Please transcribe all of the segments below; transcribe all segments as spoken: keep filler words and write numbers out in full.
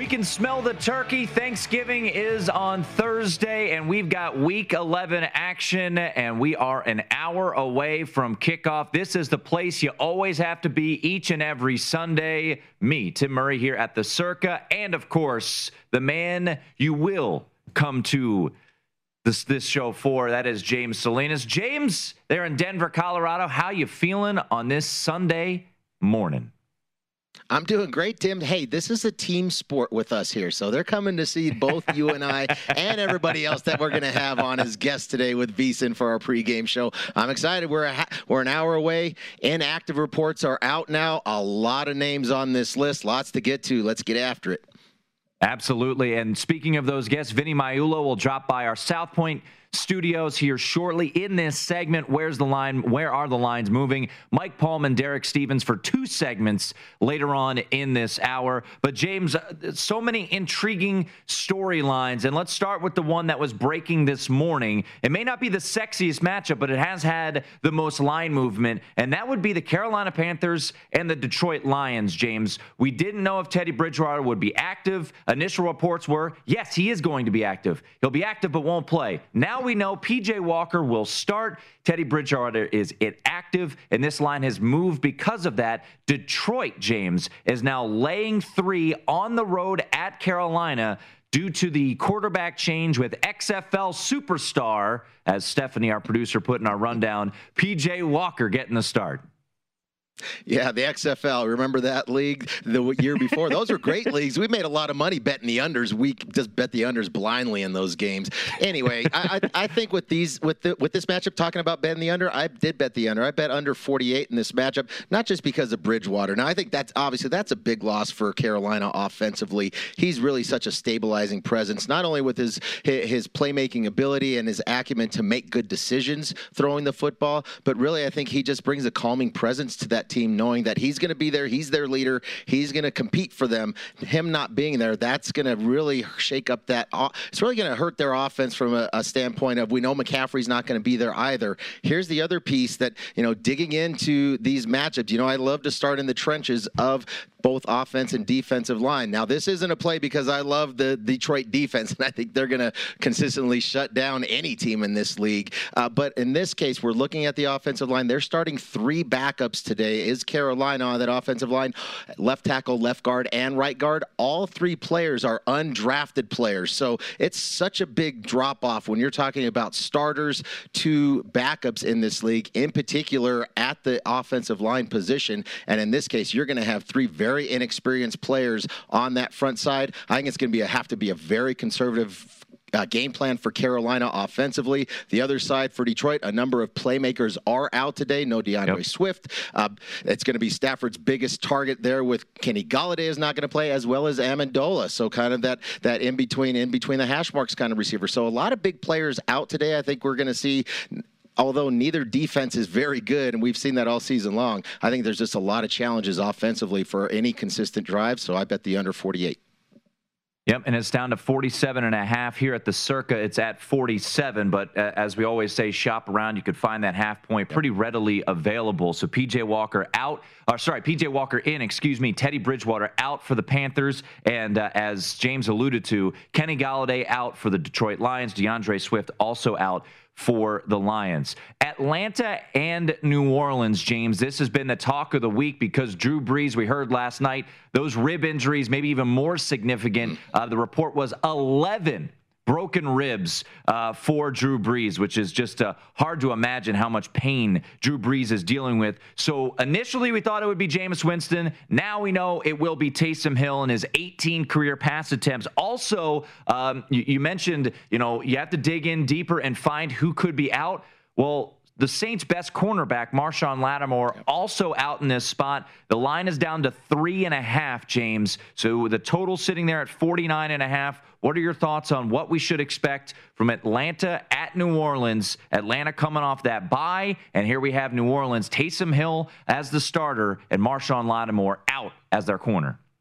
can smell the turkey. Thanksgiving is on Thursday, and we've got Week eleven action, and we are an hour away from kickoff. This is the place you always have to be each and every Sunday. Me, Tim Murray, here at the Circa, and, of course, the man you will come to this this show for. That is James Salinas. James, there in Denver, Colorado. How you feeling on this Sunday morning? I'm doing great, Tim. Hey, this is a team sport with us here, so they're coming to see both you and I and everybody else that we're going to have on as guests today with VSiN for our pregame show. I'm excited. We're a ha- we're an hour away. Inactive reports are out now. A lot of names on this list. Lots to get to. Let's get after it. Absolutely. And speaking of those guests, Vinny Magliulo will drop by our South Point studios here shortly in this segment. Where's the line? Where are the lines moving? Mike Palm and Derek Stevens for two segments later on in this hour. But James, so many intriguing storylines. And let's start with the one that was breaking this morning. It may not be the sexiest matchup, but it has had the most line movement. And that would be the Carolina Panthers and the Detroit Lions, James. We didn't know if Teddy Bridgewater would be active. Initial reports were, yes, he is going to be active. He'll be active but won't play. Now we know P J Walker will start. Teddy Bridgewater is inactive, and this line has moved because of that. Detroit, James, is now laying three on the road at Carolina due to the quarterback change with X F L superstar, as Stephanie, our producer, put in our rundown, P J Walker getting the start. Yeah, the X F L. Remember that league the year before? Those were great leagues. We made a lot of money betting the unders. We just bet the unders blindly in those games. Anyway, I, I, I think with these with the, with this matchup, talking about betting the under, I did bet the under. I bet under forty-eight in this matchup, not just because of Bridgewater. Now, I think that's obviously that's a big loss for Carolina offensively. He's really such a stabilizing presence, not only with his his playmaking ability and his acumen to make good decisions throwing the football, but really I think he just brings a calming presence to that team, knowing that he's going to be there. He's their leader. He's going to compete for them. Him not being there, that's going to really shake up that. It's really going to hurt their offense from a, a standpoint of, we know McCaffrey's not going to be there either. Here's the other piece that, you know, digging into these matchups, you know, I love to start in the trenches of both offense and defensive line. Now, this isn't a play because I love the Detroit defense, and I think they're going to consistently shut down any team in this league. Uh, but in this case, we're looking at the offensive line. They're starting three backups today. Is Carolina on that offensive line? Left tackle, left guard, and right guard. All three players are undrafted players. So it's such a big drop-off when you're talking about starters to backups in this league, in particular at the offensive line position. And in this case, you're going to have three very very inexperienced players on that front side. I think it's going to be a, have to be a very conservative Uh, game plan for Carolina offensively. The other side for Detroit, a number of playmakers are out today. No DeAndre yep. Swift. Uh, it's going to be Stafford's biggest target there with Kenny Golladay is not going to play, as well as Amendola. So kind of that that in between, in between the hash marks kind of receiver. So a lot of big players out today. I think we're going to see. Although neither defense is very good, and we've seen that all season long, I think there's just a lot of challenges offensively for any consistent drive, so I bet the under forty-eight. Yep, and it's down to forty-seven and a half here at the Circa. It's at forty-seven, but uh, as we always say, shop around. You could find that half point pretty readily available. So P J Walker out, or sorry, P J Walker in, excuse me, Teddy Bridgewater out for the Panthers, and uh, as James alluded to, Kenny Golladay out for the Detroit Lions, DeAndre Swift also out for the Lions. Atlanta and New Orleans, James, this has been the talk of the week because Drew Brees, we heard last night, those rib injuries, maybe even more significant. Uh, the report was eleven broken ribs uh, for Drew Brees, which is just uh, hard to imagine how much pain Drew Brees is dealing with. So initially we thought it would be Jameis Winston. Now we know it will be Taysom Hill and his eighteen career pass attempts. Also, um, you, you mentioned, you know, you have to dig in deeper and find who could be out. Well, the Saints' best cornerback, Marshawn Lattimore, also out in this spot. The line is down to three and a half, James. So the total sitting there at forty-nine and a half. What are your thoughts on what we should expect from Atlanta at New Orleans? Atlanta coming off that bye, and here we have New Orleans, Taysom Hill as the starter and Marshawn Lattimore out as their corner.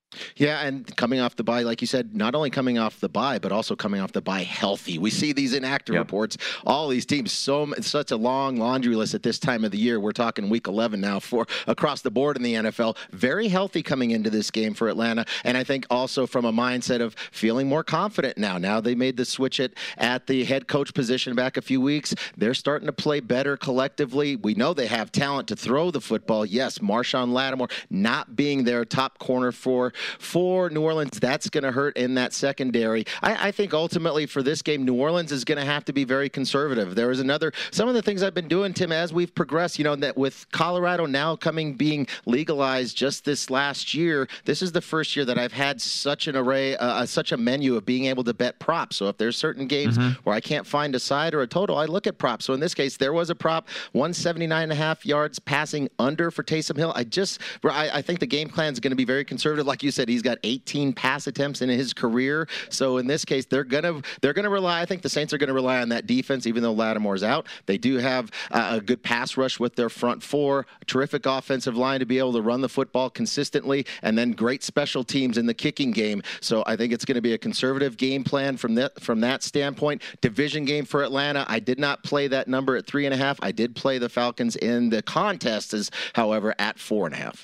Yeah, and coming off the bye, like you said, not only coming off the bye, but also coming off the bye healthy. We see these inactive yep. reports. All these teams, so such a long laundry list at this time of the year. We're talking week eleven now for across the board in the N F L. Very healthy coming into this game for Atlanta, and I think also from a mindset of feeling more confident now. Now they made the switch at at the head coach position back a few weeks. They're starting to play better collectively. We know they have talent to throw the football. Yes, Marshawn Lattimore not being their top corner for. For New Orleans, that's going to hurt in that secondary. I, I think ultimately for this game, New Orleans is going to have to be very conservative. There is another, some of the things I've been doing, Tim, as we've progressed, you know, that with Colorado now coming, being legalized just this last year, this is the first year that I've had such an array, uh, such a menu of being able to bet props. So if there's certain games mm-hmm. where I can't find a side or a total, I look at props. So in this case, there was a prop, one seventy-nine and a half yards passing under for Taysom Hill. I just, I, I think the game plan is going to be very conservative. Like you said, he's got eighteen pass attempts in his career. So in this case, they're gonna they're gonna rely. I think the Saints are gonna rely on that defense, even though Lattimore's out. They do have uh, a good pass rush with their front four, a terrific offensive line to be able to run the football consistently, and then great special teams in the kicking game. So I think it's going to be a conservative game plan from that from that standpoint. Division game for Atlanta. I did not play that number at three and a half. I did play the Falcons in the contest, as however at four and a half.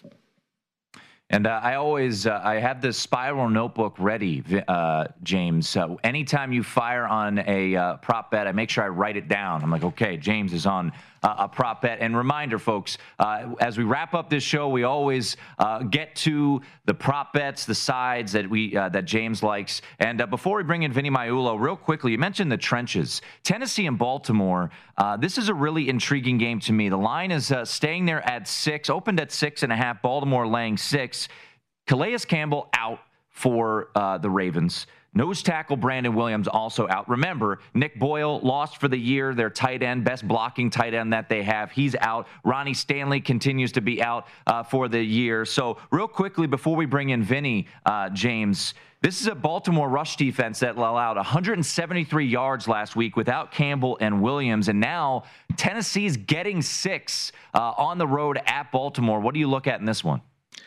And uh, I always, uh, I have this spiral notebook ready, uh, James. So anytime you fire on a uh, prop bet, I make sure I write it down. I'm like, okay, James is on uh, a prop bet. And reminder, folks, uh, as we wrap up this show, we always uh, get to the prop bets, the sides that we uh, that James likes. And uh, before we bring in Vinny Maiulo, real quickly, you mentioned the trenches. Tennessee and Baltimore, uh, this is a really intriguing game to me. The line is uh, staying there at six, opened at six and a half, Baltimore laying six. Calais Campbell out for uh, the Ravens. Nose tackle Brandon Williams also out. Remember, Nick Boyle lost for the year, their tight end, best blocking tight end that they have. He's out. Ronnie Stanley continues to be out uh, for the year. So real quickly, before we bring in Vinny, uh, James, this is a Baltimore rush defense that allowed one hundred seventy-three yards last week without Campbell and Williams. And now Tennessee's getting six uh, on the road at Baltimore. What do you look at in this one?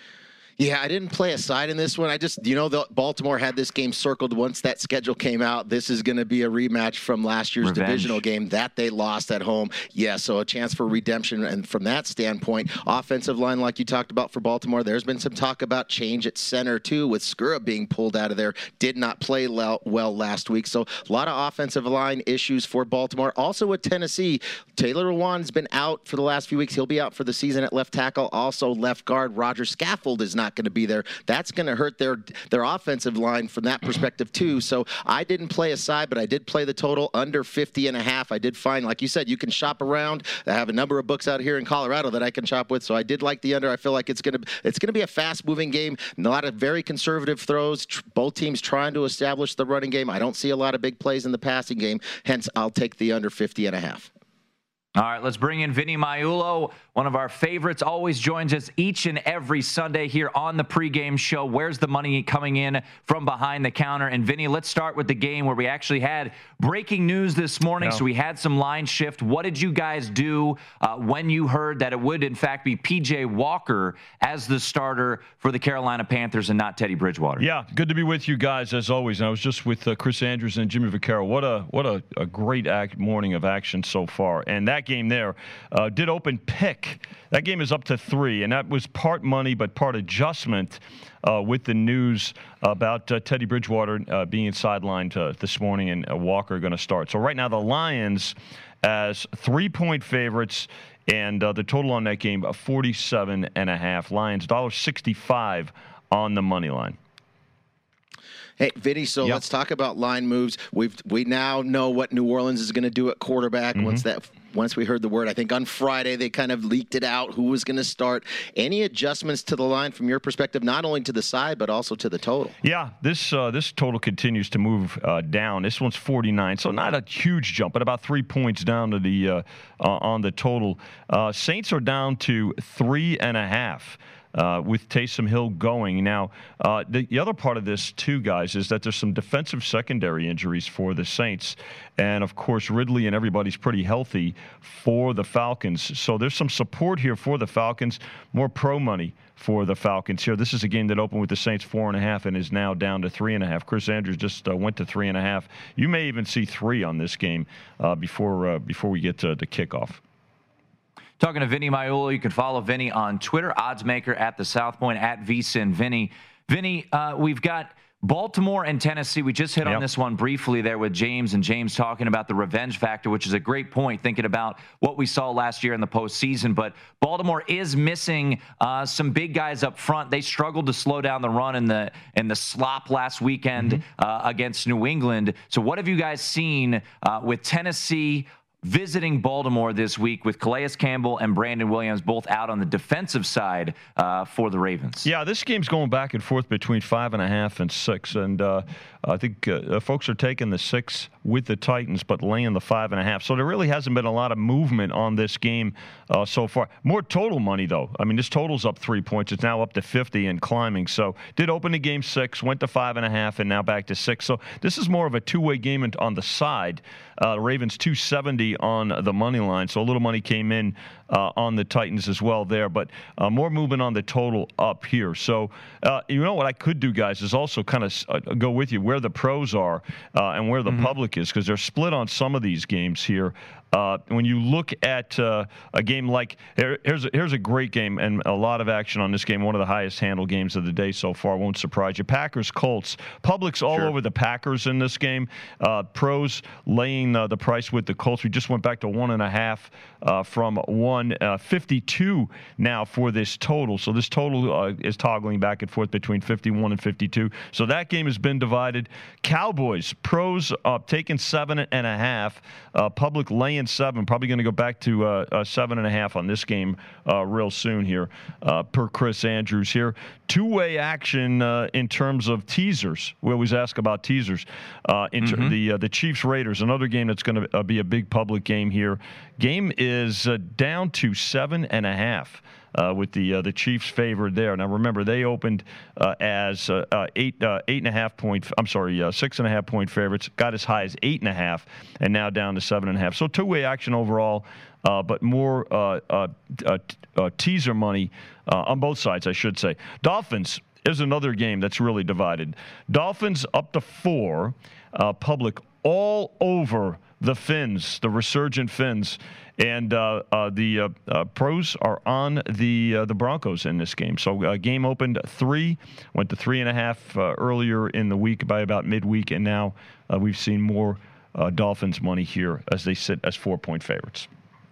Yeah, I didn't play a side in this one. I just, you know, the Baltimore had this game circled once that schedule came out. This is going to be a rematch from last year's Revenge. divisional game that they lost at home. Yeah, so a chance for redemption. And from that standpoint, offensive line, like you talked about for Baltimore, there's been some talk about change at center, too, with Skura being pulled out of there. Did not play well last week. So a lot of offensive line issues for Baltimore. Also with Tennessee, Taylor Lewan's been out for the last few weeks. He'll be out for the season at left tackle. Also left guard, Roger Scaffold is not going to be there. That's going to hurt their their offensive line from that perspective too. So I didn't play a side, but I did play the total under fifty and a half. I did find, like you said, you can shop around. I have a number of books out here in Colorado that I can shop with. So I did like the under. I feel like it's going to it's going to be a fast moving game. A lot of very conservative throws. Both teams trying to establish the running game. I don't see a lot of big plays in the passing game. Hence, I'll take the under fifty and a half. All right, let's bring in Vinny Maiulo, one of our favorites, always joins us each and every Sunday here on the pregame show. Where's the money coming in from behind the counter? And Vinny, let's start with the game where we actually had breaking news this morning. Yeah. So we had some line shift. What did you guys do uh, when you heard that it would, in fact, be P J Walker as the starter for the Carolina Panthers and not Teddy Bridgewater? Yeah, good to be with you guys as always. And I was just with uh, Chris Andrews and Jimmy Vaccaro. What a what a, a great act morning of action so far. And that game there uh, did open pick. That game is up to three, and that was part money but part adjustment uh, with the news about uh, Teddy Bridgewater uh, being sidelined uh, this morning and uh, Walker going to start. So right now the Lions as three-point favorites, and uh, the total on that game, uh, forty-seven and a half. Lions, one dollar sixty-five on the money line. Hey, Vinny, so yep. let's talk about line moves. We've we now know what New Orleans is going to do at quarterback mm-hmm. once that once we heard the word. I think on Friday they kind of leaked it out who was going to start. Any adjustments to the line from your perspective, not only to the side but also to the total? Yeah, this uh, this total continues to move uh, down. This one's forty-nine, so not a huge jump, but about three points down to the uh, uh, on the total. Uh, Saints are down to three and a half. uh, with Taysom Hill going. Now, uh, the, the other part of this, too, guys, is that there's some defensive secondary injuries for the Saints. And, of course, Ridley and everybody's pretty healthy for the Falcons. So there's some support here for the Falcons, more pro money for the Falcons here. This is a game that opened with the Saints four and a half and is now down to three and a half. Chris Andrews just uh, went to three and a half. You may even see three on this game uh, before uh, before we get to the kickoff. Talking to Vinny Magliulo, you can follow Vinny on Twitter, oddsmaker at the South Point, at VSiN Vinny, uh, we've got Baltimore and Tennessee. We just hit yep. on this one briefly there with James, and James talking about the revenge factor, which is a great point, thinking about what we saw last year in the postseason. But Baltimore is missing uh, some big guys up front. They struggled to slow down the run in the in the slop last weekend mm-hmm. uh, against New England. So what have you guys seen uh, with Tennessee visiting Baltimore this week with Calais Campbell and Brandon Williams both out on the defensive side uh, for the Ravens? Yeah, this game's going back and forth between five and a half and six, and uh, I think uh, folks are taking the six with the Titans, but laying the five and a half. So there really hasn't been a lot of movement on this game uh, so far. More total money, though. I mean, this total's up three points. It's now up to fifty and climbing. So did open the game six, went to five and a half, and now back to six. So this is more of a two-way game on the side. Uh, the Ravens two seventy on the money line, so a little money came in uh, on the Titans as well there, but uh, more movement on the total up here. So uh, you know what I could do, guys, is also kind of uh, go with you where the pros are uh, and where the mm-hmm. public is, because they're split on some of these games here. Uh, when you look at uh, a game like here, here's a, here's a great game and a lot of action on this game, one of the highest handled games of the day so far, won't surprise you. Packers Colts. Public's all sure. over the Packers in this game. Uh, pros laying uh, the price with the Colts. We just went back to one and a half uh, from one uh, fifty-two now for this total. So this total uh, is toggling back and forth between fifty-one and fifty-two. So that game has been divided. Cowboys pros uh, taking seven and a half. Uh, public laying seven, probably going to go back to uh, uh, seven and a half on this game uh, real soon here, uh, per Chris Andrews here. Two-way action uh, in terms of teasers. We always ask about teasers. Uh, in mm-hmm. ter- the uh, the Chiefs Raiders, another game that's going to uh, be a big public game here. Game is uh, down to seven and a half. Uh, with the uh, the Chiefs favored there. Now remember, they opened uh, as uh, uh, eight uh, eight and a half point. I'm sorry, uh, six and a half point favorites. Got as high as eight and a half, and now down to seven and a half. So two-way action overall, uh, but more uh, uh, uh, uh, teaser money uh, on both sides, I should say. Dolphins is another game that's really divided. Dolphins up to four. Uh, public all over the Fins, the resurgent Fins. And uh, uh, the uh, uh, pros are on the uh, the Broncos in this game. So uh, game opened three, went to three and a half uh, earlier in the week by about midweek, and now uh, we've seen more uh, Dolphins money here as they sit as four-point favorites.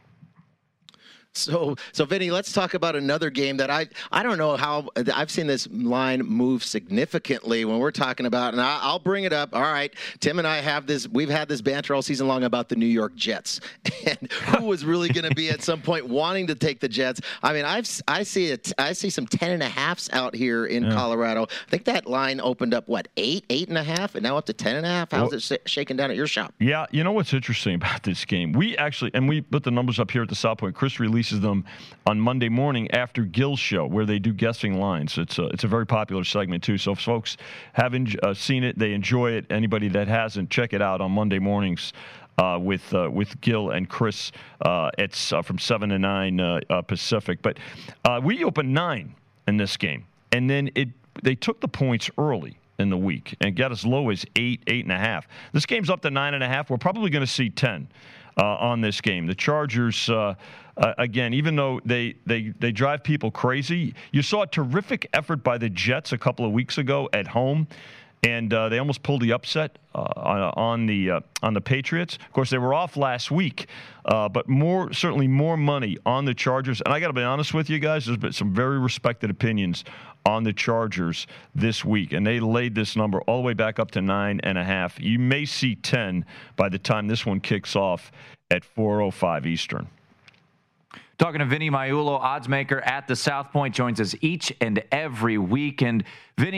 So, so Vinny, let's talk about another game that I I don't know how I've seen this line move significantly when we're talking about, and I, I'll bring it up. All right, Tim and I have this. We've had this banter all season long about the New York Jets and who was really going to be at some point wanting to take the Jets. I mean, I've I see it. I see some ten and a halves out here in yeah. Colorado. I think that line opened up what eight, eight and a half, and now up to ten and a half. How's well, it shaking down at your shop? Yeah, you know what's interesting about this game? We actually, and we put the numbers up here at the South Point. Chris released them on Monday morning after Gill's show, where they do guessing lines. It's a, it's a very popular segment too. So if folks haven't uh, seen it, they enjoy it. Anybody that hasn't, check it out on Monday mornings uh, with uh, with Gill and Chris. Uh, it's uh, from seven to nine uh, uh, Pacific. But uh, we opened nine in this game, and then it they took the points early in the week and got as low as eight, eight and a half. This game's up to nine and a half. We're probably going to see ten uh, on this game. The Chargers. Uh, Uh, again, even though they, they, they drive people crazy, you saw a terrific effort by the Jets a couple of weeks ago at home, and uh, they almost pulled the upset uh, on, on the uh, on the Patriots. Of course, they were off last week, uh, but more certainly more money on the Chargers. And I got to be honest with you guys, there's been some very respected opinions on the Chargers this week, and they laid this number all the way back up to nine and a half. You may see ten by the time this one kicks off at four oh five Eastern. Talking to Vinny Magliulo, oddsmaker at the South Point, joins us each and every week. And Vinny,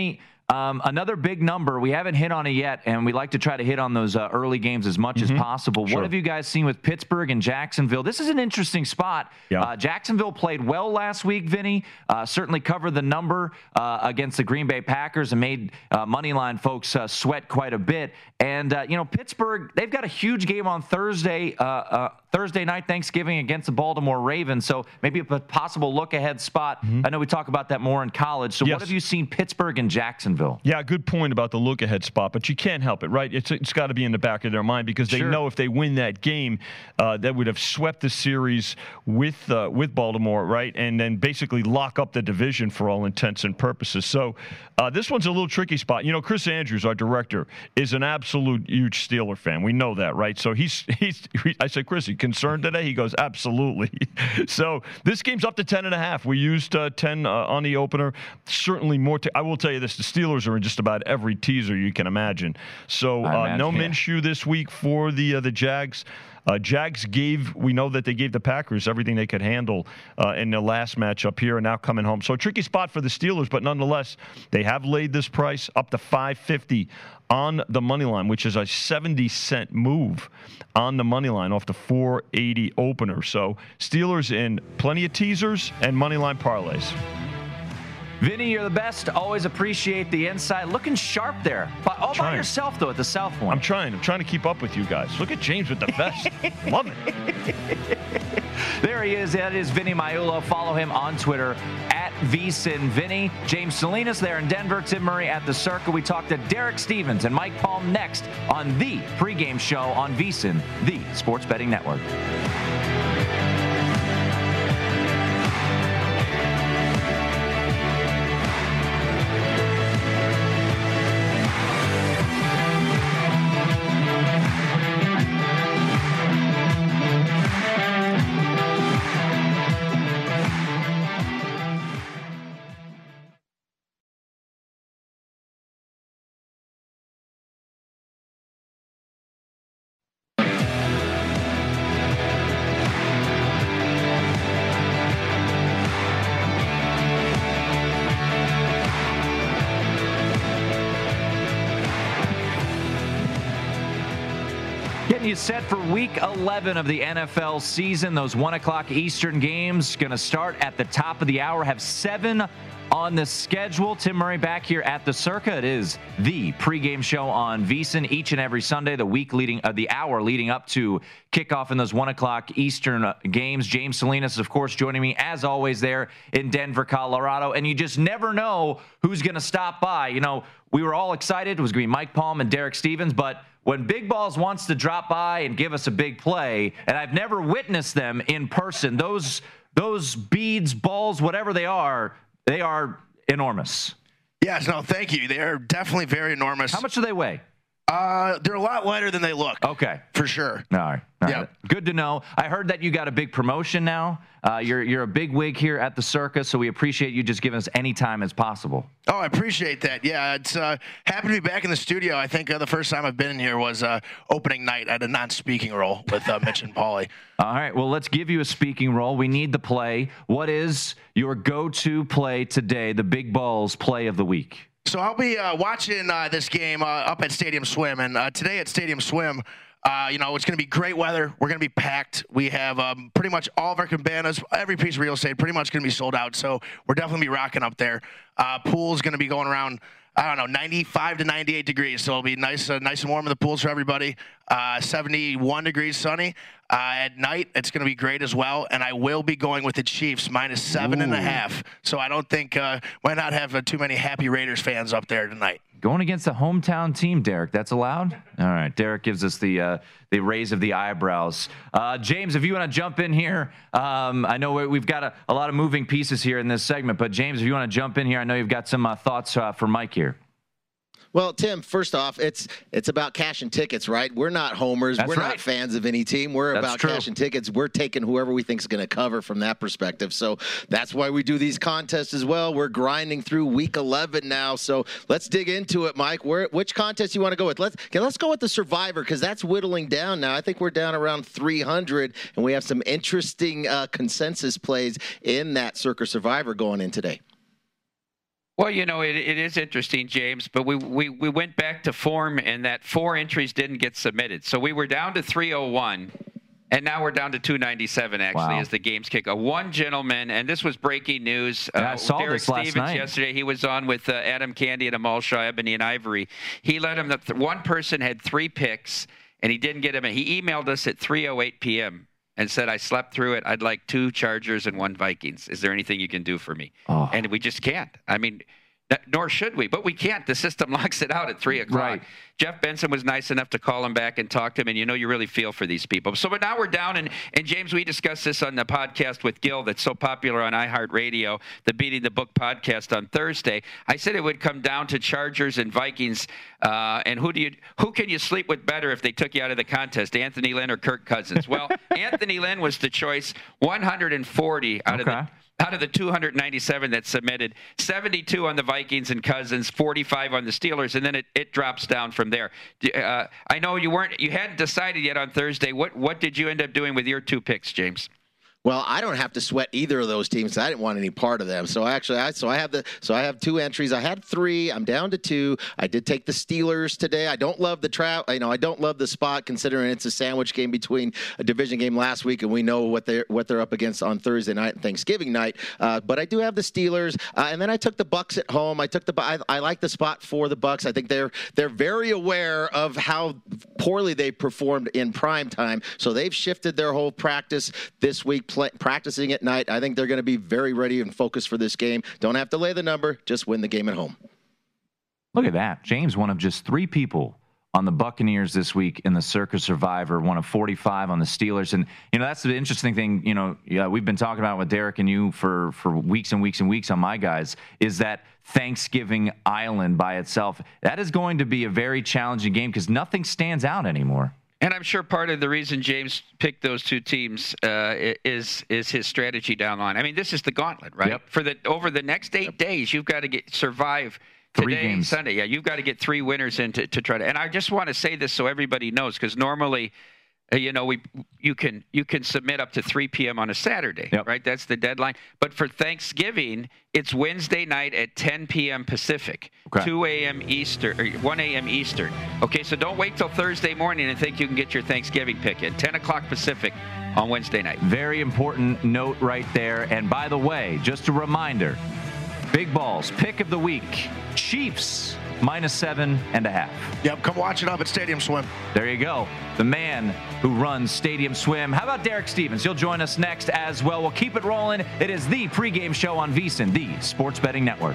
Um, another big number, we haven't hit on it yet, and we like to try to hit on those uh, early games as much mm-hmm. as possible. Sure. What have you guys seen with Pittsburgh and Jacksonville? This is an interesting spot. Yeah. Uh, Jacksonville played well last week, Vinny. Uh, certainly covered the number uh, against the Green Bay Packers and made uh, moneyline folks uh, sweat quite a bit. And, uh, you know, Pittsburgh, they've got a huge game on Thursday, uh, uh, Thursday night, Thanksgiving, against the Baltimore Ravens. So maybe a possible look-ahead spot. Mm-hmm. I know we talk about that more in college. So yes. What have you seen Pittsburgh and Jacksonville? Yeah, good point about the look-ahead spot, but you can't help it, right? It's It's got to be in the back of their mind because they sure. know if they win that game, uh, that would have swept the series with uh, with Baltimore, right? And then basically lock up the division for all intents and purposes. So uh, this one's a little tricky spot. You know, Chris Andrews, our director, is an absolute huge Steeler fan. We know that, right? So he's he's. I said, Chris, you concerned today? He goes, absolutely. So this game's up to ten and a half. We used uh, ten uh, on the opener. Certainly more. T- I will tell you this: the Steelers are in just about every teaser you can imagine. So uh, imagine, no yeah. Minshew this week for the uh, the Jags. Uh, Jags gave, we know that they gave the Packers everything they could handle uh, in the last matchup here and now coming home. So a tricky spot for the Steelers, but nonetheless, they have laid this price up to five fifty on the money line, which is a seventy cent move on the money line off the four eighty opener. So Steelers in plenty of teasers and money line parlays. Vinny, you're the best. Always appreciate the insight. Looking sharp there. But all by yourself, though, at the South Point. I'm trying. I'm trying to keep up with you guys. Look at James with the vest. Love it. There he is. That is Vinny Magliulo. Follow him on Twitter at VSinVinny. James Salinas there in Denver. Tim Murray at the Circa. We talk to Derek Stevens and Mike Palm next on the pregame show on VSiN, the Sports Betting Network. You set for week eleven of the N F L season. Those one o'clock Eastern games going to start at the top of the hour. Have seven on the schedule. Tim Murray back here at the Circa. It is the pregame show on VSiN each and every Sunday, the week leading, uh, the hour leading up to kickoff in those one o'clock Eastern uh, games. James Salinas, of course, joining me as always there in Denver, Colorado. And you just never know who's going to stop by. You know, we were all excited. It was going to be Mike Palm and Derek Stevens, but when Big Balls wants to drop by and give us a big play, and I've never witnessed them in person, those those beads, balls, whatever they are, they are enormous. Yes, no, thank you. They are definitely very enormous. How much do they weigh? Uh, they're a lot lighter than they look. Okay. For sure. All right. All yeah. right. Good to know. I heard that you got a big promotion now. Uh, you're you're a big wig here at the Circa, so we appreciate you just giving us any time as possible. Oh, I appreciate that. Yeah, it's uh, happy to be back in the studio. I think uh, the first time I've been in here was uh, opening night. I had a non-speaking role with uh, Mitch and Paulie. All right. Well, let's give you a speaking role. We need the play. What is your go-to play today, the Big Balls play of the week? So I'll be uh, watching uh, this game uh, up at Stadium Swim, and uh, today at Stadium Swim, uh, you know, it's going to be great weather. We're going to be packed. We have um, pretty much all of our cabanas, every piece of real estate, pretty much going to be sold out. So we're definitely be rocking up there. Uh, pool's going to be going around, I don't know, ninety-five to ninety-eight degrees. So it'll be nice, uh, nice and warm in the pools for everybody. Uh, seventy-one degrees sunny. Uh, at night, it's going to be great as well. And I will be going with the Chiefs minus seven Ooh. and a half. So I don't think, uh, why not have uh, too many happy Raiders fans up there tonight? Going against the hometown team, Derek. That's allowed? All right. Derek gives us the uh, the raise of the eyebrows. Uh, James, if you want to jump in here, um, I know we've got a, a lot of moving pieces here in this segment, but James, if you want to jump in here, I know you've got some uh, thoughts uh, for Mike here. Well, Tim, first off, it's it's about cashing tickets, right? We're not homers. That's We're right. not fans of any team. We're That's about true. cashing tickets. We're taking whoever we think is going to cover from that perspective. So that's why we do these contests as well. We're grinding through week eleven now. So let's dig into it, Mike. Where, which contest you want to go with? Let's okay, let's go with the Survivor because that's whittling down now. I think we're down around three hundred, and we have some interesting uh, consensus plays in that Circa Survivor going in today. Well, you know, it, it is interesting, James, but we, we, we went back to form in that four entries didn't get submitted. So we were down to three oh one, and now we're down to two ninety-seven, actually, Wow. as the game's kick. Uh, one gentleman, and this was breaking news. Yeah, I uh, saw Derek this last Stevens night. yesterday. He was on with uh, Adam Candy and Amal Shaw, Ebony and Ivory. He let him, the th- one person had three picks, and he didn't get him. He emailed us at three oh eight p.m. and said, I slept through it. I'd like two Chargers and one Vikings. Is there anything you can do for me? Oh. And we just can't. I mean, N- nor should we, but we can't. The system locks it out at three o'clock. Right. Jeff Benson was nice enough to call him back and talk to him, and you know you really feel for these people. So, but now we're down, and, and James, we discussed this on the podcast with Gil that's so popular on iHeartRadio, the Beating the Book podcast on Thursday. I said it would come down to Chargers and Vikings, uh, and who do you who can you sleep with better if they took you out of the contest, Anthony Lynn or Kirk Cousins? Well, Anthony Lynn was the choice, one hundred forty out Okay. of the Out of the two hundred ninety-seven that submitted, seventy-two on the Vikings and Cousins, forty-five on the Steelers, and then it, it drops down from there. Uh, I know you weren't, you hadn't decided yet on Thursday. What what did you end up doing with your two picks, James? Well, I don't have to sweat either of those teams. I didn't want any part of them. So actually, I so I have the so I have two entries. I had three. I'm down to two. I did take the Steelers today. I don't love the trap. You know, I don't love the spot considering it's a sandwich game between a division game last week, and we know what they're what they're up against on Thursday night and Thanksgiving night. Uh, but I do have the Steelers, uh, and then I took the Bucks at home. I took the I, I like the spot for the Bucks. I think they're they're very aware of how poorly they performed in prime time, so they've shifted their whole practice this week. Play, practicing at night. I think they're going to be very ready and focused for this game. Don't have to lay the number, just win the game at home. Look at that. James, one of just three people on the Buccaneers this week in the Circa Survivor, one of forty-five on the Steelers. And, you know, that's the interesting thing, you know, yeah, we've been talking about with Derek and you for, for weeks and weeks and weeks on My Guys, is that Thanksgiving Island by itself. That is going to be a very challenging game because nothing stands out anymore. And I'm sure part of the reason James picked those two teams uh, is is his strategy down the line. I mean, this is the gauntlet, right? Yep. For the over the next eight yep. days, you've got to get survive three today, games. Sunday. Yeah, you've got to get three winners in to, to try to. And I just want to say this so everybody knows, because normally, uh, you know, we you can you can submit up to three p.m. on a Saturday, yep. right? That's the deadline. But for Thanksgiving, it's Wednesday night at ten p.m. Pacific, okay. two a.m. Eastern, or one a.m. Eastern. Okay, so don't wait till Thursday morning and think you can get your Thanksgiving pick in. ten o'clock Pacific on Wednesday night. Very important note right there. And by the way, just a reminder, Big Balls, pick of the week, Chiefs, minus seven and a half. Yep, come watch it up at Stadium Swim. There you go. The man who runs Stadium Swim. How about Derek Stevens? He'll join us next as well. We'll keep it rolling. It is the pregame show on VSiN, the Sports Betting Network.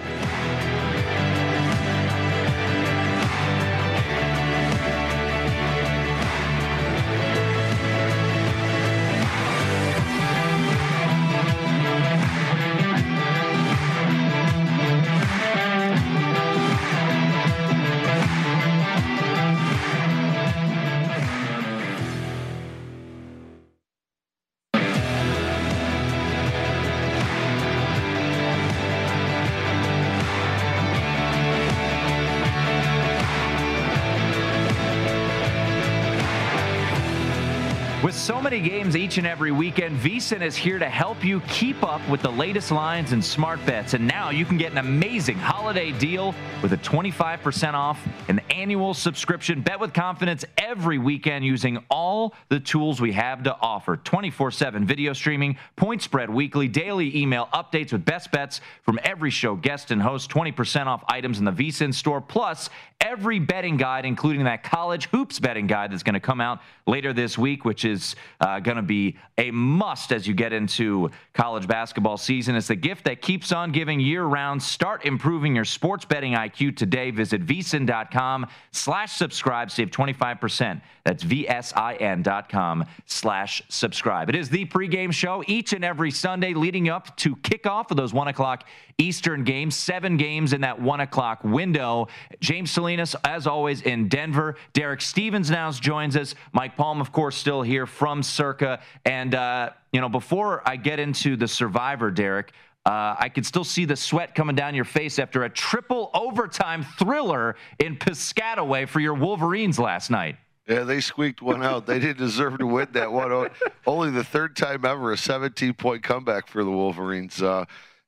With so many games each and every weekend, VSiN is here to help you keep up with the latest lines and smart bets. And now you can get an amazing holiday deal with a twenty-five percent off an annual subscription. Bet with confidence every weekend using all the tools we have to offer. twenty-four seven video streaming, point spread weekly, daily email updates with best bets from every show, guest and host, twenty percent off items in the VSiN store, plus every betting guide, including that college hoops betting guide that's going to come out later this week, which is uh, going to be a must as you get into college basketball season. It's the gift that keeps on giving year-round. Start improving your sports betting I Q today. Visit VSiN.com slash subscribe. Save twenty-five percent. That's V S I N dot com slash subscribe. It is the pregame show each and every Sunday leading up to kickoff of those one o'clock Eastern games. Seven games in that one o'clock window. James Salinas, as always, in Denver. Derek Stevens now joins us. Mike Palm, of course, still here from Circa. And, uh, you know, before I get into the Survivor, Derek, Uh, I could still see the sweat coming down your face after a triple overtime thriller in Piscataway for your Wolverines last night. Yeah, they squeaked one out. They didn't deserve to win that one. Only the third time ever, a seventeen-point comeback for the Wolverines. Uh,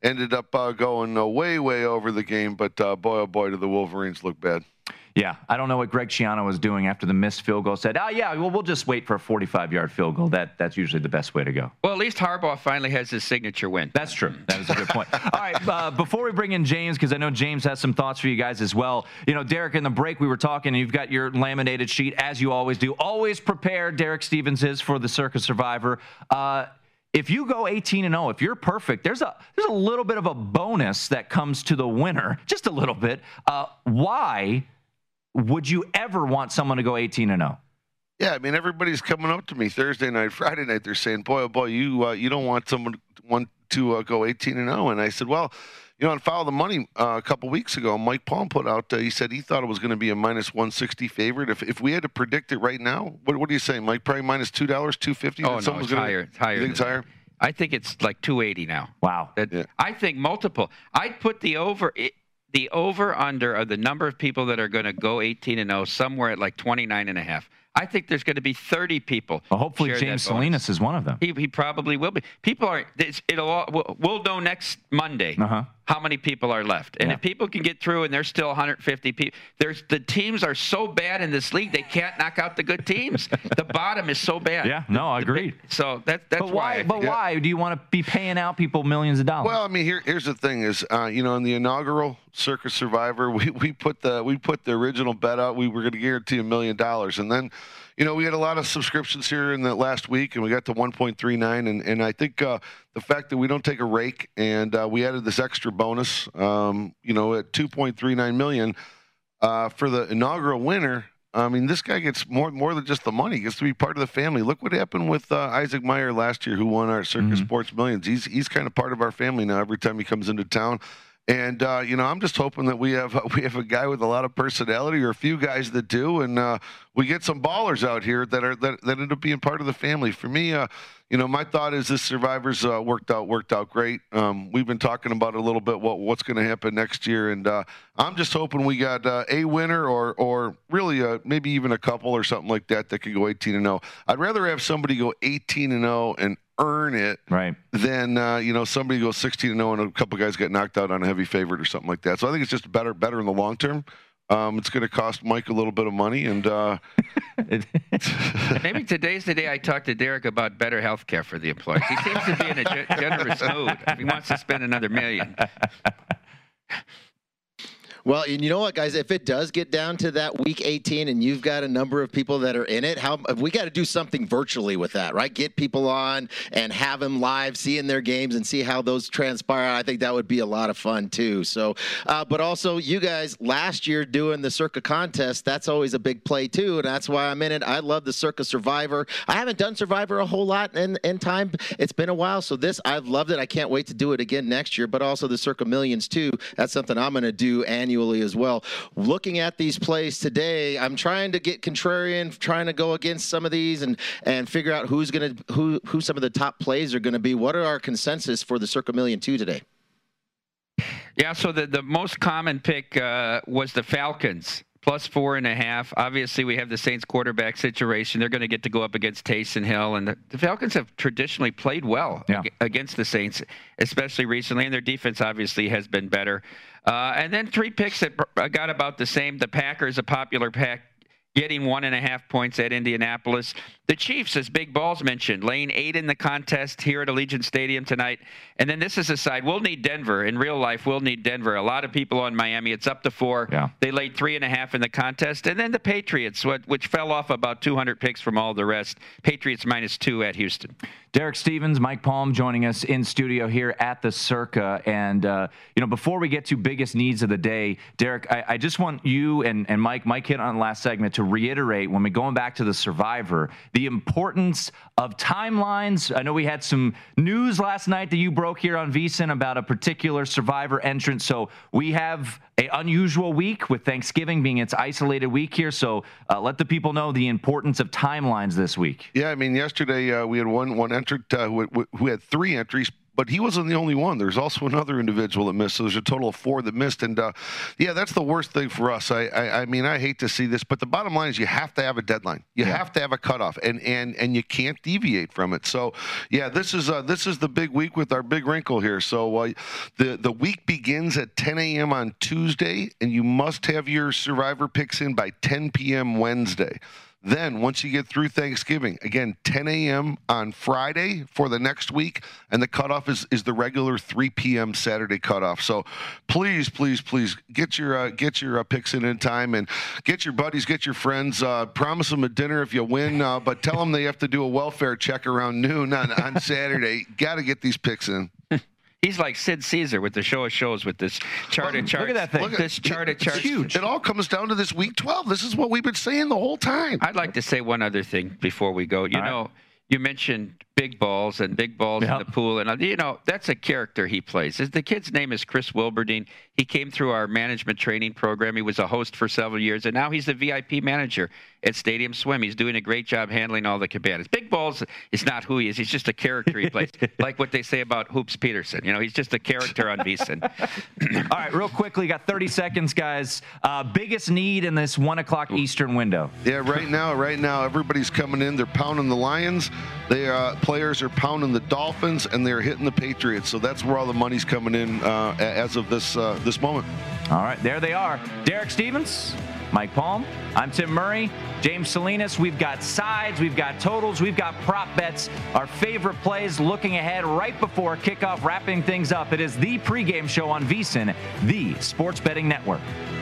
ended up uh, going uh, way, way over the game. But uh, boy, oh boy, did the Wolverines look bad. Yeah, I don't know what Greg Schiano was doing after the missed field goal. Said, oh, yeah, well, we'll just wait for a forty-five-yard field goal. That That's usually the best way to go. Well, at least Harbaugh finally has his signature win. That's true. That is a good point. All right, uh, before we bring in James, because I know James has some thoughts for you guys as well. You know, Derek, in the break we were talking, and you've got your laminated sheet, as you always do. Always prepared, Derek Stevens is, for the Circa Survivor. Uh, if you go eighteen and oh, if you're perfect, there's a there's a little bit of a bonus that comes to the winner, just a little bit. Uh, why would you ever want someone to go eighteen and oh? Yeah, I mean, everybody's coming up to me Thursday night, Friday night. They're saying, boy, oh boy, you uh, you don't want someone want to uh, go eighteen and oh. And I said, well, you know, on Follow the Money uh, a couple weeks ago, Mike Palm put out, uh, he said he thought it was going to be a minus one sixty favorite. If if we had to predict it right now, what, what do you say, Mike? Probably minus two dollars, two fifty? Oh, no, it's gonna, higher. It's higher. You think it's that. higher? I think it's like two eighty now. Wow. That, yeah. I think multiple. I'd put the over it, the over under of the number of people that are going to go eighteen and oh somewhere at like twenty-nine and a half. I think there's going to be thirty people. Well, hopefully James Salinas is one of them. He, he probably will be. People are. It's, it'll. All, we'll, we'll know next Monday uh-huh. how many people are left, and yeah. if people can get through, and there's still one hundred fifty people. There's the teams are so bad in this league they can't knock out the good teams. The bottom is so bad. Yeah. No, I agree. So that that's but why. why. But yeah. why do you want to be paying out people millions of dollars? Well, I mean, here here's the thing: is uh, you know, in the inaugural Circa Survivor, we we put the we put the original bet out. We were going to guarantee a million dollars, and then. You know, we had a lot of subscriptions here in the last week, and we got to one point three nine. And, and I think uh, the fact that we don't take a rake, and uh, we added this extra bonus, um, you know, at two point three nine million uh, for the inaugural winner. I mean, this guy gets more more than just the money. He gets to be part of the family. Look what happened with uh, Isaac Meyer last year, who won our Circa mm-hmm. Sports Millions. He's he's kind of part of our family now. Every time he comes into town. And uh, you know, I'm just hoping that we have uh, we have a guy with a lot of personality, or a few guys that do, and uh, we get some ballers out here that are that, that end up being part of the family. For me, uh, you know, my thought is this Survivor's uh, worked out worked out great. Um, we've been talking about it a little bit what what's going to happen next year, and uh, I'm just hoping we got uh, a winner, or or really uh, maybe even a couple or something like that that could go eighteen and oh. I'd rather have somebody go eighteen and oh and earn it, right? Then uh, you know, somebody goes sixteen and oh and a couple guys get knocked out on a heavy favorite or something like that. So I think it's just better, better in the long term. Um, it's going to cost Mike a little bit of money, and uh, maybe today's the day I talk to Derek about better health care for the employees. He seems to be in a ge- generous mood. He wants to spend another million. Well, and you know what, guys? If it does get down to that week eighteen and you've got a number of people that are in it, how we got to do something virtually with that, right? Get people on and have them live, seeing their games and see how those transpire. I think that would be a lot of fun too. So, uh, but also you guys last year doing the Circa contest, that's always a big play too, and that's why I'm in it. I love the Circa Survivor. I haven't done Survivor a whole lot in, in time. It's been a while, so this I've loved it. I can't wait to do it again next year. But also the Circa Millions too. That's something I'm going to do annually. As well. Looking at these plays today, I'm trying to get contrarian, trying to go against some of these and and figure out who's going to who who some of the top plays are going to be. What are our consensus for the Circa Million two today? Yeah, so the the most common pick uh, was the Falcons. Plus four and a half. Obviously, we have the Saints quarterback situation. They're going to get to go up against Taysom Hill. And the, the Falcons have traditionally played well yeah. ag- against the Saints, especially recently. And their defense obviously has been better. Uh, and then three picks that got about the same. The Packers, a popular pack, getting one and a half points at Indianapolis. The Chiefs, as Big Balls mentioned, laying eight in the contest here at Allegiant Stadium tonight. And then this is a side. We'll need Denver. In real life, we'll need Denver. A lot of people on Miami. It's up to four. Yeah. They laid three and a half in the contest. And then the Patriots, which fell off about two hundred picks from all the rest. Patriots minus two at Houston. Derek Stevens, Mike Palm joining us in studio here at the Circa. And, uh, you know, before we get to biggest needs of the day, Derek, I, I just want you and, and Mike, Mike hit on the last segment to reiterate when we're going back to the Survivor, the importance of timelines. I know we had some news last night that you broke here on VSiN about a particular Survivor entrant. So we have an unusual week with Thanksgiving being its isolated week here. So uh, let the people know the importance of timelines this week. Yeah, I mean, yesterday uh, we had one one entrant uh, who, who had three entries but he wasn't the only one. There's also another individual that missed. So there's a total of four that missed. And, uh, yeah, that's the worst thing for us. I, I, I mean, I hate to see this, but the bottom line is you have to have a deadline. You yeah. have to have a cutoff, and, and, and you can't deviate from it. So, yeah, this is uh, this is the big week with our big wrinkle here. So uh, the, the week begins at ten a.m. on Tuesday, and you must have your survivor picks in by ten p.m. Wednesday. Then, once you get through Thanksgiving, again, ten a.m. on Friday for the next week, and the cutoff is, is the regular three p.m. Saturday cutoff. So, please, please, please get your uh, get your uh, picks in in time, and get your buddies, get your friends. Uh, promise them a dinner if you win, uh, but tell them they have to do a welfare check around noon on, on Saturday. Got to get these picks in. He's like Sid Caesar with the show of shows with this chart of charts. Look at that thing. Look at this chart of charts. It's huge. It all comes down to this week twelve. This is what we've been saying the whole time. I'd like to say one other thing before we go. You all know, right. You mentioned big balls and big balls yep. in the pool. And, you know, that's a character he plays. The kid's name is Chris Wilberding. He came through our management training program. He was a host for several years, and now he's the V I P manager at Stadium Swim. He's doing a great job handling all the cabanas. Big balls is not who he is. He's just a character he plays. Like what they say about Hoops Peterson. You know, he's just a character on VSiN. All right, real quickly, got thirty seconds, guys. Uh, biggest need in this one o'clock Eastern window. Yeah, right now, right now, everybody's coming in. They're pounding the Lions. They uh, players are pounding the Dolphins, and they're hitting the Patriots. So that's where all the money's coming in uh, as of this uh, this moment. All right, there they are. Derek Stevens, Mike Palm. I'm Tim Murray, James Salinas. We've got sides, we've got totals, we've got prop bets, our favorite plays looking ahead right before kickoff, wrapping things up. It is the pregame show on VSiN, the Sports Betting Network.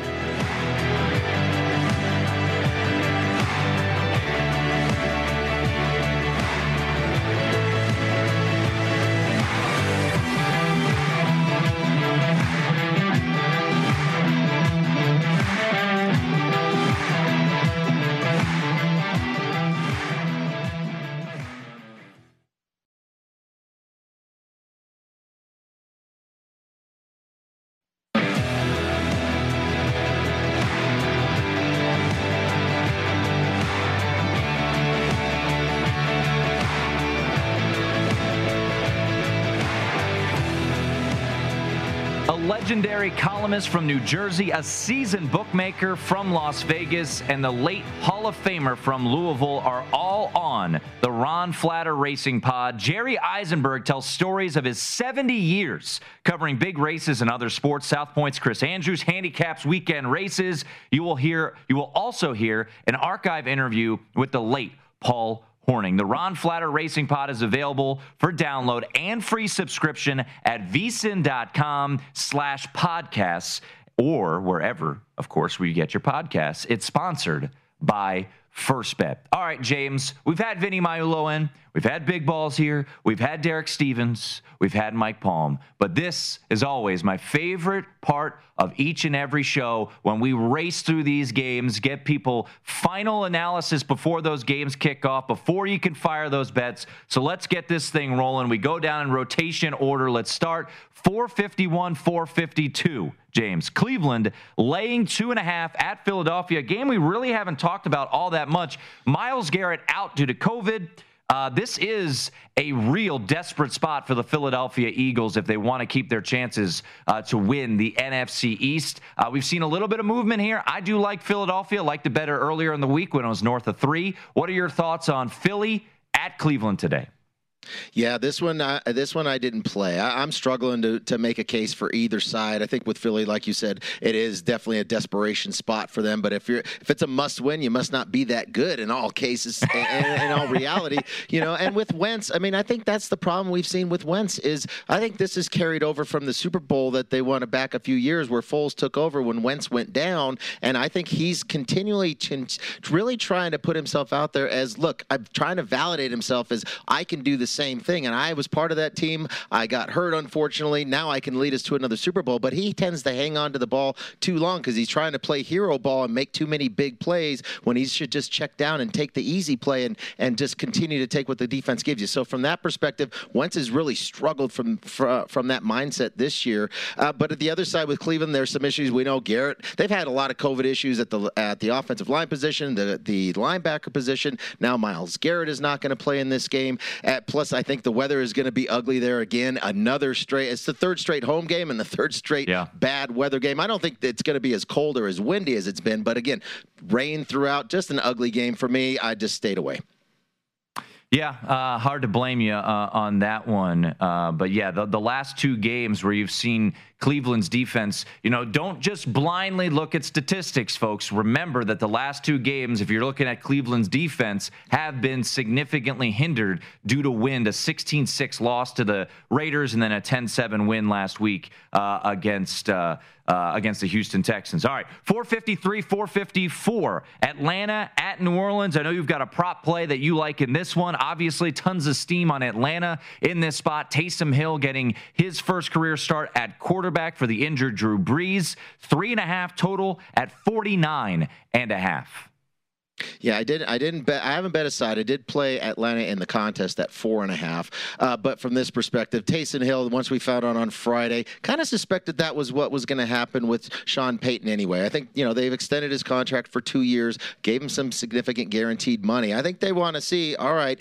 Legendary columnist from New Jersey, a seasoned bookmaker from Las Vegas, and the late Hall of Famer from Louisville are all on the Ron Flatter Racing Pod. Jerry Eisenberg tells stories of his seventy years covering big races and other sports. South Point's Chris Andrews handicaps weekend races. You will hear, you will also hear an archive interview with the late Paul Horning. The Ron Flatter Racing Pod is available for download and free subscription at vsin.com slash podcasts or wherever, of course, where you get your podcasts. It's sponsored by First Bet. All right, James, we've had Vinny Maiulo in. We've had Big Balls here. We've had Derek Stevens. We've had Mike Palm. But this is always my favorite part of each and every show when we race through these games, get people final analysis before those games kick off, before you can fire those bets. So let's get this thing rolling. We go down in rotation order. Let's start four fifty-one, four fifty-two. James, Cleveland laying two and a half at Philadelphia. A game we really haven't talked about all that much. Myles Garrett out due to COVID. Uh, this is a real desperate spot for the Philadelphia Eagles if they want to keep their chances uh, to win the N F C East. Uh, we've seen a little bit of movement here. I do like Philadelphia. Liked it better earlier in the week when it was north of three. What are your thoughts on Philly at Cleveland today? Yeah, this one, uh, this one I didn't play. I, I'm struggling to to make a case for either side. I think with Philly, like you said, it is definitely a desperation spot for them. But if you're if it's a must-win, you must not be that good in all cases, and in all reality, you know. And with Wentz, I mean, I think that's the problem we've seen with Wentz is I think this is carried over from the Super Bowl that they won back a few years where Foles took over when Wentz went down, and I think he's continually ch- really trying to put himself out there as, look, I'm trying to validate himself as I can do this same thing, and I was part of that team. I got hurt, unfortunately. Now I can lead us to another Super Bowl, but he tends to hang on to the ball too long because he's trying to play hero ball and make too many big plays when he should just check down and take the easy play and, and just continue to take what the defense gives you. So from that perspective, Wentz has really struggled from from, from that mindset this year. Uh, but at the other side with Cleveland, there's some issues. We know Garrett, they've had a lot of COVID issues at the at the offensive line position, the, the linebacker position. Now Myles Garrett is not going to play in this game. At play plus, I think the weather is going to be ugly there again. Another straight, it's the third straight home game and the third straight yeah. bad weather game. I don't think it's going to be as cold or as windy as it's been, but again, rain throughout, just an ugly game for me. I just stayed away. Yeah, uh, hard to blame you uh, on that one. Uh, but yeah, the, the last two games where you've seen Cleveland's defense, you know, don't just blindly look at statistics, folks. Remember that the last two games, if you're looking at Cleveland's defense, have been significantly hindered due to wind. A sixteen six loss to the Raiders and then a ten seven win last week uh, against uh, uh, against the Houston Texans. All right, four fifty-three, four fifty-four. Atlanta at New Orleans. I know you've got a prop play that you like in this one. Obviously, tons of steam on Atlanta in this spot. Taysom Hill getting his first career start at quarterback for the injured Drew Brees. Three and a half total at forty-nine and a half. Yeah, I did. I didn't bet. I haven't bet aside. I did play Atlanta in the contest at four and a half. Uh, but from this perspective, Taysom Hill, once we found out on Friday, kind of suspected that was what was going to happen with Sean Payton anyway. I think, you know, they've extended his contract for two years, gave him some significant guaranteed money. I think they want to see, all right,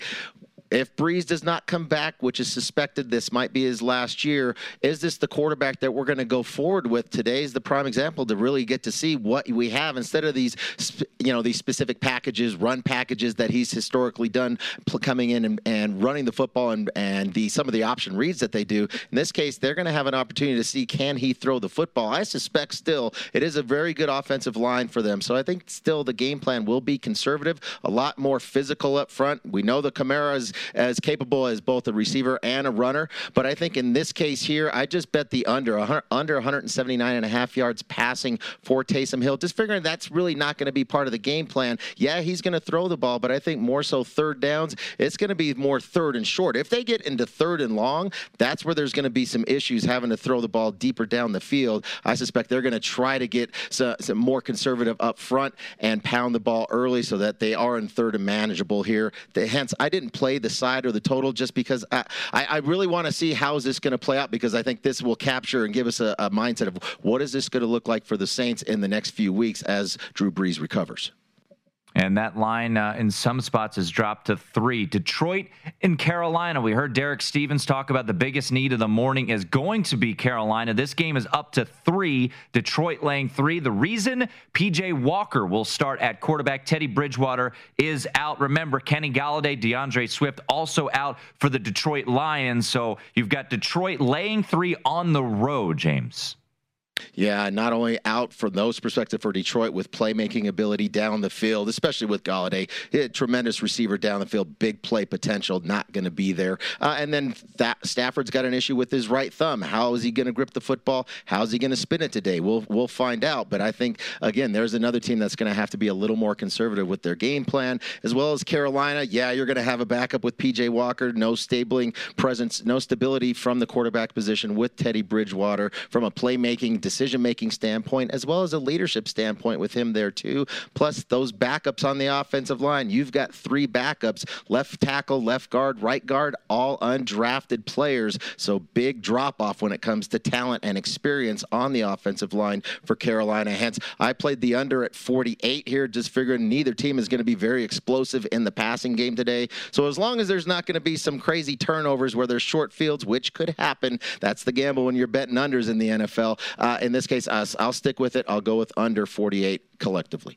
if Brees does not come back, which is suspected this might be his last year, is this the quarterback that we're going to go forward with? Today's the prime example to really get to see what we have instead of these, you know, these specific packages, run packages that he's historically done, coming in and, and running the football and, and the some of the option reads that they do. In this case, they're going to have an opportunity to see, can he throw the football? I suspect still it is a very good offensive line for them. So I think still the game plan will be conservative, a lot more physical up front. We know the Kamara is as capable as both a receiver and a runner. But I think in this case here, I just bet the under, under one seventy-nine and a half yards passing for Taysom Hill. Just figuring that's really not going to be part of the game plan. Yeah, he's going to throw the ball, but I think more so third downs, it's going to be more third and short. If they get into third and long, that's where there's going to be some issues having to throw the ball deeper down the field. I suspect they're going to try to get some, some more conservative up front and pound the ball early so that they are in third and manageable here. The, hence, I didn't play the side or the total just because I, I, I really want to see how is this going to play out, because I think this will capture and give us a, a mindset of what is this going to look like for the Saints in the next few weeks as Drew Brees recovers. And that line uh, in some spots has dropped to three. Detroit and Carolina. We heard Derek Stevens talk about the biggest need of the morning is going to be Carolina. This game is up to three. Detroit laying three. The reason P J Walker will start at quarterback. Teddy Bridgewater is out. Remember, Kenny Golladay, DeAndre Swift also out for the Detroit Lions. So you've got Detroit laying three on the road, James. Yeah, not only out from those perspective for Detroit with playmaking ability down the field, especially with Golladay, a tremendous receiver down the field, big play potential, not going to be there. Uh, and then that Stafford's got an issue with his right thumb. How is he going to grip the football? How is he going to spin it today? We'll we'll find out. But I think, again, there's another team that's going to have to be a little more conservative with their game plan, as well as Carolina. Yeah, you're going to have a backup with P J Walker, no stabling presence, no stability from the quarterback position with Teddy Bridgewater from a playmaking decision-making standpoint, as well as a leadership standpoint with him there too. Plus those backups on the offensive line. You've got three backups, left tackle, left guard, right guard, all undrafted players. So big drop-off when it comes to talent and experience on the offensive line for Carolina. Hence, I played the under at forty-eight here, just figuring neither team is going to be very explosive in the passing game today. So as long as there's not going to be some crazy turnovers where there's short fields, which could happen, that's the gamble when you're betting unders in the N F L. Uh, in this case, uh, I'll stick with it. I'll go with under forty-eight collectively.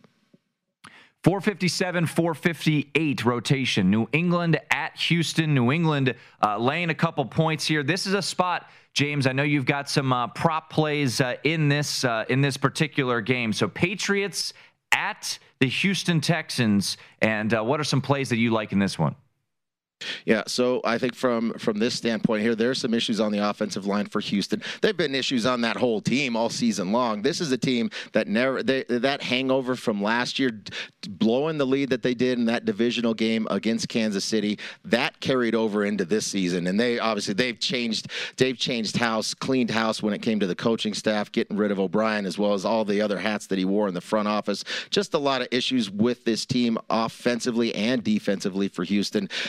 four fifty-seven, four fifty-eight rotation. New England at Houston. New England uh, laying a couple points here. This is a spot, James, I know you've got some uh, prop plays uh, in this uh, in this particular game. So Patriots at the Houston Texans. And uh, what are some plays that you like in this one? Yeah, so I think from from this standpoint here, there's some issues on the offensive line for Houston. There've been issues on that whole team all season long. This is a team that never they, that hangover from last year, blowing the lead that they did in that divisional game against Kansas City, that carried over into this season. And they obviously they've changed they've changed house, cleaned house when it came to the coaching staff, getting rid of O'Brien as well as all the other hats that he wore in the front office. Just a lot of issues with this team offensively and defensively for Houston. Uh, issues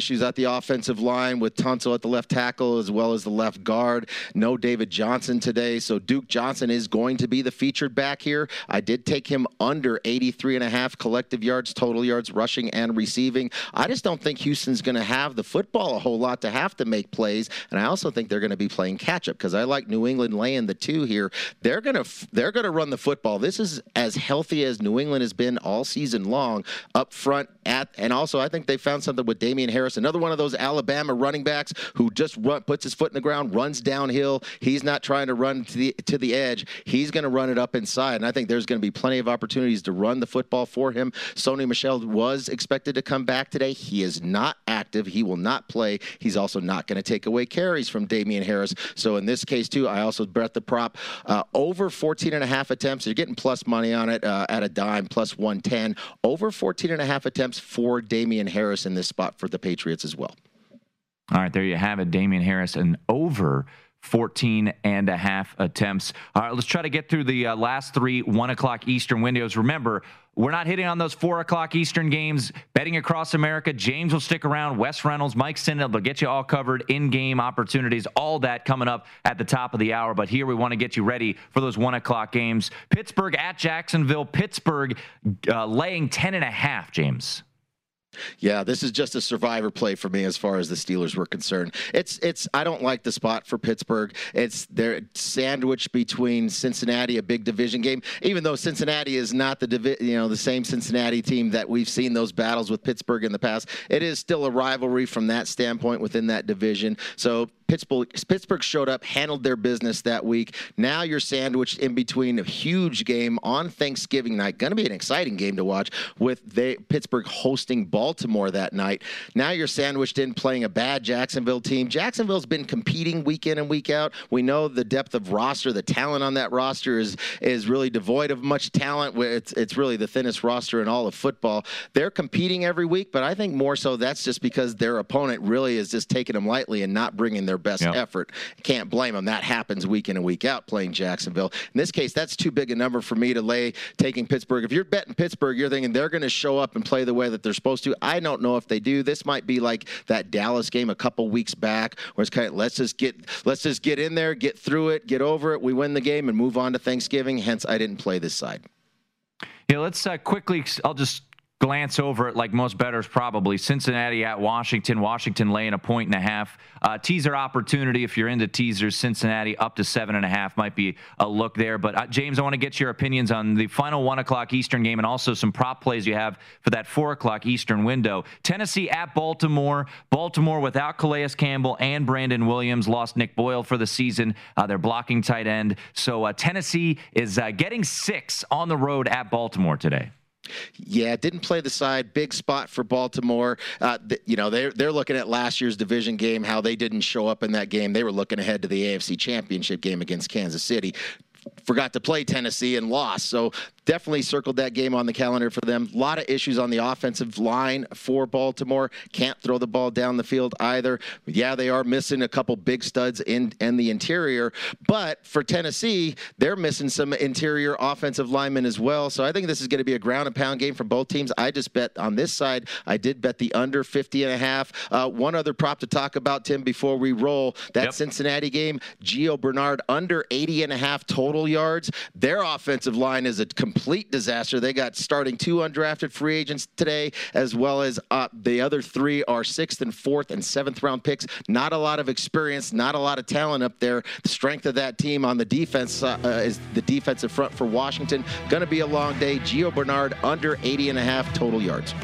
issues at the offensive line with Tunsil at the left tackle as well as the left guard. No David Johnson today, so Duke Johnson is going to be the featured back here. I did take him under eighty-three and a half collective yards, total yards, rushing and receiving. I just don't think Houston's going to have the football a whole lot to have to make plays, and I also think they're going to be playing catch-up because I like New England laying the two here. They're going to they're going to run the football. This is as healthy as New England has been all season long up front. At and also I think they found something with Damian Harris, another one of those Alabama running backs who just run, puts his foot in the ground, runs downhill. He's not trying to run to the to the edge. He's going to run it up inside, and I think there's going to be plenty of opportunities to run the football for him. Sony Michel was expected to come back today. He is not active. He will not play. He's also not going to take away carries from Damian Harris. So in this case too, I also bet the prop uh, over fourteen and a half attempts. You're getting plus money on it uh, at a dime, plus one ten. Over fourteen and a half attempts for Damian Harris in this spot for the Patriots as well. All right, there you have it. Damian Harris, an over fourteen and a half attempts. All right, let's try to get through the uh, last three one o'clock Eastern windows. Remember, we're not hitting on those four o'clock Eastern games. Betting Across America, James will stick around. Wes Reynolds, Mike Sinnott, they'll get you all covered. In-game opportunities, all that coming up at the top of the hour. But here we want to get you ready for those one o'clock games. Pittsburgh at Jacksonville. Pittsburgh uh, laying ten and a half, James. Yeah, this is just a survivor play for me as far as the Steelers were concerned. It's it's I don't like the spot for Pittsburgh. It's they're sandwiched between Cincinnati, a big division game, even though Cincinnati is not the divi- you know the same Cincinnati team that we've seen those battles with Pittsburgh in the past. It is still a rivalry from that standpoint within that division. So Pittsburgh, Pittsburgh showed up, handled their business that week. Now you're sandwiched in between a huge game on Thanksgiving night. Going to be an exciting game to watch with they, Pittsburgh hosting Baltimore that night. Now you're sandwiched in playing a bad Jacksonville team. Jacksonville's been competing week in and week out. We know the depth of roster, the talent on that roster is is really devoid of much talent. It's, it's really the thinnest roster in all of football. They're competing every week, but I think more so that's just because their opponent really is just taking them lightly and not bringing their best yep. effort. Can't blame them. That happens week in and week out playing Jacksonville. In this case, that's too big a number for me to lay taking Pittsburgh. If you're betting Pittsburgh, you're thinking they're going to show up and play the way that they're supposed to. I don't know if they do. This might be like that Dallas game a couple weeks back where it's kind of let's just get let's just get in there, get through it, get over it. We win the game and move on to Thanksgiving. Hence, I didn't play this side. Yeah, let's uh, quickly, I'll just glance over it like most bettors probably. Cincinnati at Washington. Washington laying a point and a half. Uh, teaser opportunity if you're into teasers. Cincinnati up to seven and a half might be a look there. But uh, James, I want to get your opinions on the final one o'clock Eastern game and also some prop plays you have for that four o'clock Eastern window. Tennessee at Baltimore. Baltimore without Calais Campbell and Brandon Williams lost Nick Boyle for the season. Uh, they're blocking tight end. So uh, Tennessee is uh, getting six on the road at Baltimore today. Yeah, didn't play the side. Big spot for Baltimore. Uh, th- you know, they're, they're looking at last year's division game, how they didn't show up in that game. They were looking ahead to the A F C Championship game against Kansas City. Forgot to play Tennessee and lost. So definitely circled that game on the calendar for them. A lot of issues on the offensive line for Baltimore. Can't throw the ball down the field either. Yeah, they are missing a couple big studs in, in the interior. But for Tennessee, they're missing some interior offensive linemen as well. So I think this is going to be a ground and pound game for both teams. I just bet on this side. I did bet the under fifty and a half. Uh, one other prop to talk about, Tim, before we roll. That yep. Cincinnati game, Gio Bernard under eighty and a half total yards. Their offensive line is a complete disaster. They got starting two undrafted free agents today, as well as uh, the other three are sixth and fourth and seventh round picks. Not a lot of experience, not a lot of talent up there. The strength of that team on the defense uh, is the defensive front for Washington. Going to be a long day. Gio Bernard under eighty and a half total yards.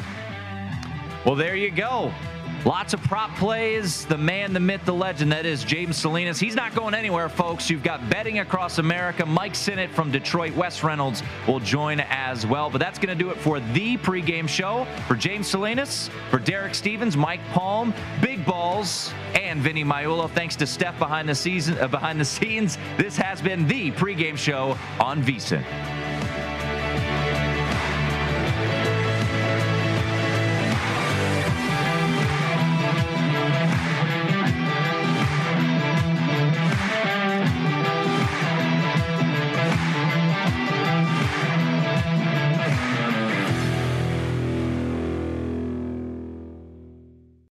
Well, there you go. Lots of prop plays. The man, the myth, the legend, that is James Salinas. He's not going anywhere, folks. You've got Betting Across America. Mike Sinnott from Detroit. Wes Reynolds will join as well. But that's going to do it for the pregame show. For James Salinas, for Derek Stevens, Mike Palm, Big Balls, and Vinny Maiulo. Thanks to Steph behind the, season, uh, behind the scenes. This has been the pregame show on VSiN.